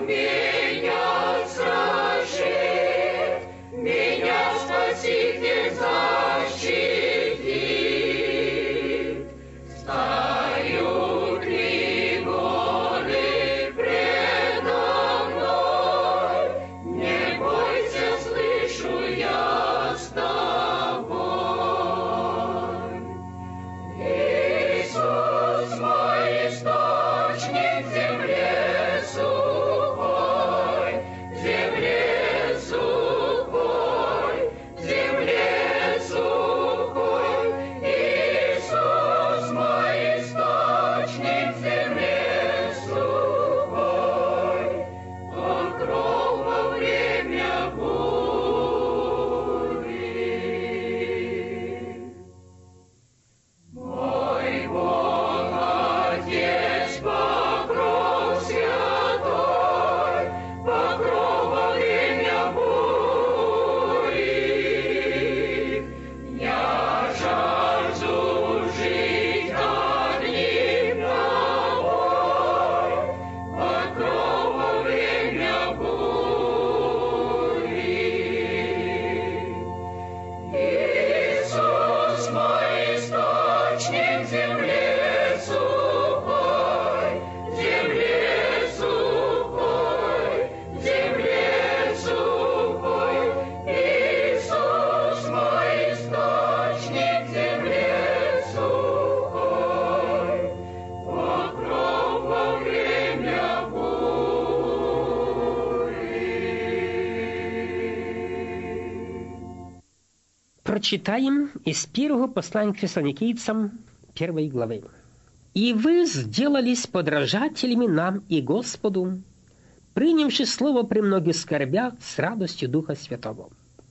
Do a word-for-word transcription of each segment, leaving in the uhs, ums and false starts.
Прочитаем из первого послания к Фессалоникийцам первой главы. «И вы сделались подражателями нам и Господу, принявши слово при многих скорбях с радостью Духа Святого.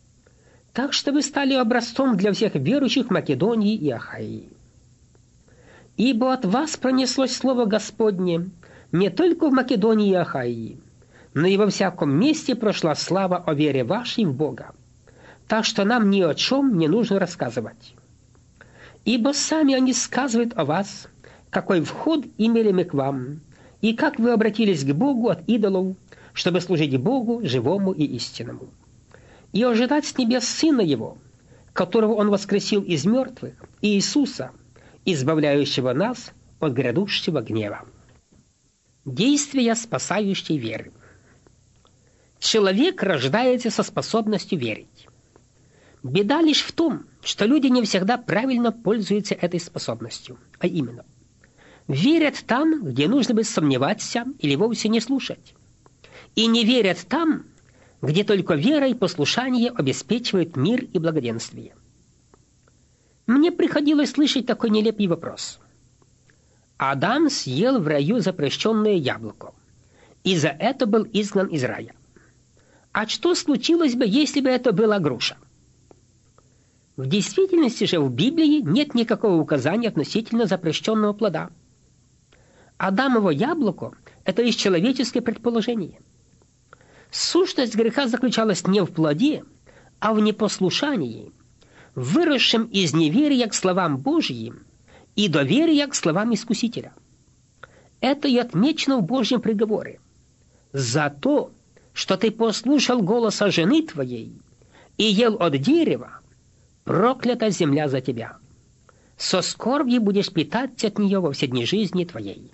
Так что вы стали образцом для всех верующих Македонии и Ахаии. Ибо от вас пронеслось слово Господне не только в Македонии и Ахаии, но и во всяком месте прошла слава о вере вашей в Бога. Так что нам ни о чем не нужно рассказывать. Ибо сами они сказывают о вас, какой вход имели мы к вам, и как вы обратились к Богу от идолов, чтобы служить Богу живому и истинному, и ожидать с небес Сына Его, которого Он воскресил из мертвых, Иисуса, избавляющего нас от грядущего гнева». Действия спасающей веры. Человек рождается со способностью верить. Беда лишь в том, что люди не всегда правильно пользуются этой способностью, а именно, верят там, где нужно бы сомневаться или вовсе не слушать, и не верят там, где только вера и послушание обеспечивают мир и благоденствие. Мне приходилось слышать такой нелепый вопрос. Адам съел в раю запрещенное яблоко, и за это был изгнан из рая. А что случилось бы, если бы это была груша? В действительности же в Библии нет никакого указания относительно запрещенного плода. Адамово яблоко – это лишь человеческое предположение. Сущность греха заключалась не в плоде, а в непослушании, выросшем из неверия к словам Божьим и доверия к словам Искусителя. Это и отмечено в Божьем приговоре. «За то, что ты послушал голоса жены твоей и ел от дерева, проклята земля за тебя. Со скорбью будешь питаться от нее во все дни жизни твоей».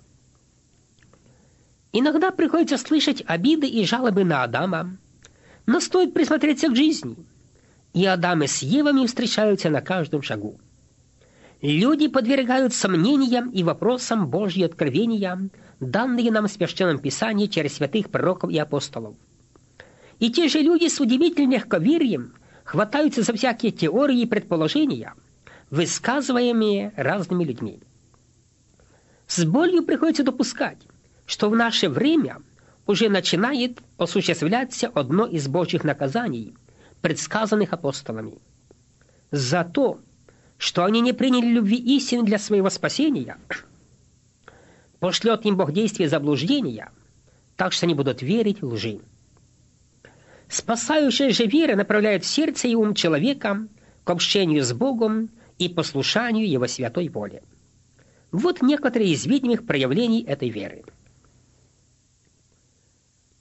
Иногда приходится слышать обиды и жалобы на Адама, но стоит присмотреться к жизни, и Адам с Евами встречаются на каждом шагу. Люди подвергают сомнениям и вопросам Божьи откровения, данные нам в Священном Писании через святых пророков и апостолов. И те же люди с удивительным легковерием хватаются за всякие теории и предположения, высказываемые разными людьми. С болью приходится допускать, что в наше время уже начинает осуществляться одно из Божьих наказаний, предсказанных апостолами. За то, что они не приняли любви истины для своего спасения, пошлет им Бог действие заблуждения, так что они будут верить в лжи. Спасающая же вера направляет сердце и ум человека к общению с Богом и послушанию Его святой воле. Вот некоторые из видимых проявлений этой веры.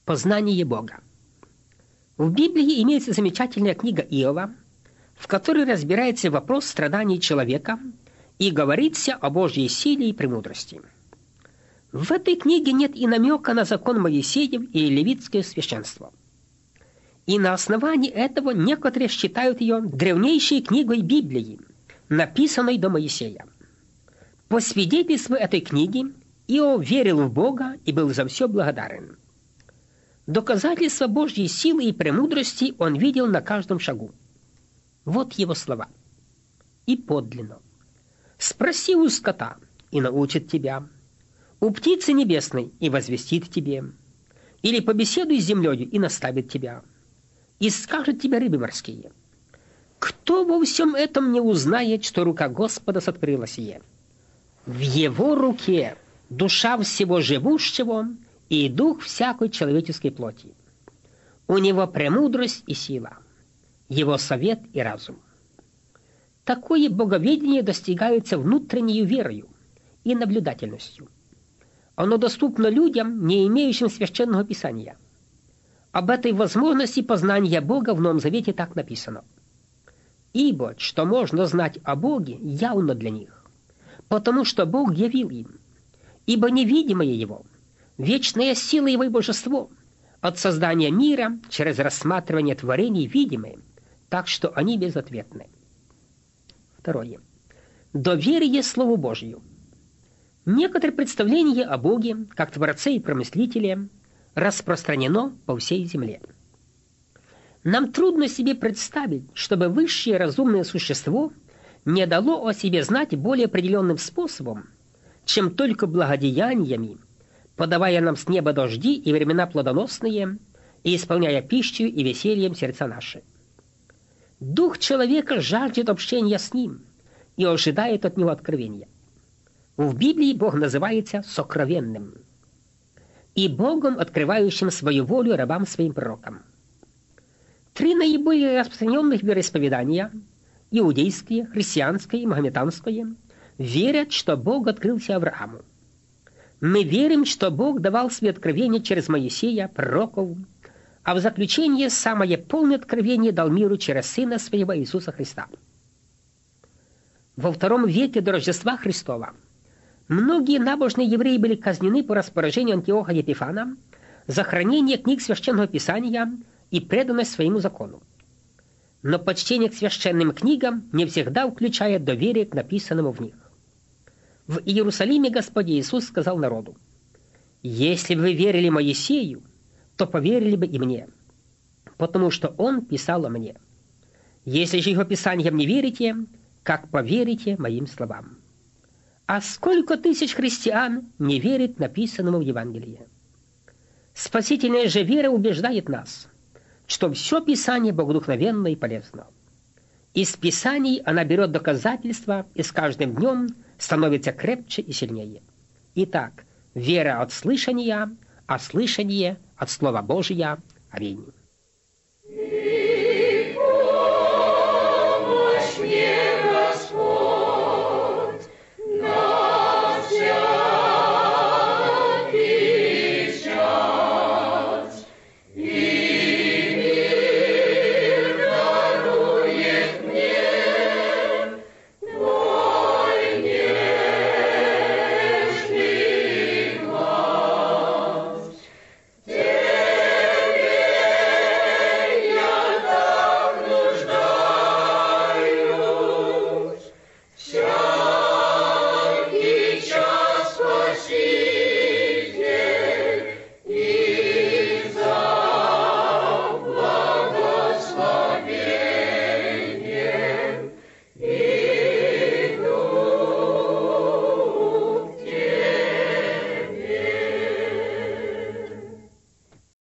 Познание Бога. В Библии имеется замечательная книга Иова, в которой разбирается вопрос страданий человека и говорится о Божьей силе и премудрости. В этой книге нет и намека на закон Моисеев и левитское священство. И на основании этого некоторые считают ее древнейшей книгой Библии, написанной до Моисея. По свидетельству этой книги, Иов верил в Бога и был за все благодарен. Доказательства Божьей силы и премудрости он видел на каждом шагу. Вот его слова. «И подлинно. Спроси у скота, и научит тебя, у птицы небесной, и возвестит тебе, или побеседуй с землею, и наставит тебя, и скажет тебе рыбы морские. Кто во всем этом не узнает, что рука Господа сотворила сие? В его руке душа всего живущего и дух всякой человеческой плоти. У него премудрость и сила, его совет и разум». Такое боговедение достигается внутренней верою и наблюдательностью. Оно доступно людям, не имеющим священного писания. Об этой возможности познания Бога в Новом Завете так написано. «Ибо, что можно знать о Боге, явно для них, потому что Бог явил им. Ибо невидимое Его, вечная сила Его и божество, от создания мира через рассматривание творений видимые, так что они безответны». Второе. Доверие Слову Божию. Некоторые представления о Боге, как Творце и Промыслителе, распространено по всей земле. Нам трудно себе представить, чтобы высшее разумное существо не дало о себе знать более определенным способом, чем только благодеяниями, подавая нам с неба дожди и времена плодоносные, и исполняя пищу и весельем сердца наши. Дух человека жаждет общения с ним и ожидает от него откровения. В Библии Бог называется сокровенным и Богом, открывающим свою волю рабам своим пророкам. Три наиболее распространенных вероисповедания – иудейское, христианское и магометанское – верят, что Бог открылся Аврааму. Мы верим, что Бог давал свои откровения через Моисея, пророков, а в заключение самое полное откровение дал миру через Сына Своего Иисуса Христа. Во втором веке до Рождества Христова многие набожные евреи были казнены по распоряжению Антиоха Епифана за хранение книг Священного Писания и преданность своему закону. Но почтение к священным книгам не всегда включает доверие к написанному в них. В Иерусалиме Господь Иисус сказал народу: «Если бы вы верили Моисею, то поверили бы и мне, потому что он писал о мне. Если же его писаниям не верите, как поверите моим словам?» А сколько тысяч христиан не верит написанному в Евангелии? Спасительная же вера убеждает нас, что все Писание богодухновенно и полезно. Из Писаний она берет доказательства и с каждым днем становится крепче и сильнее. Итак, вера от слышания, а слышание от Слова Божия. Аминь.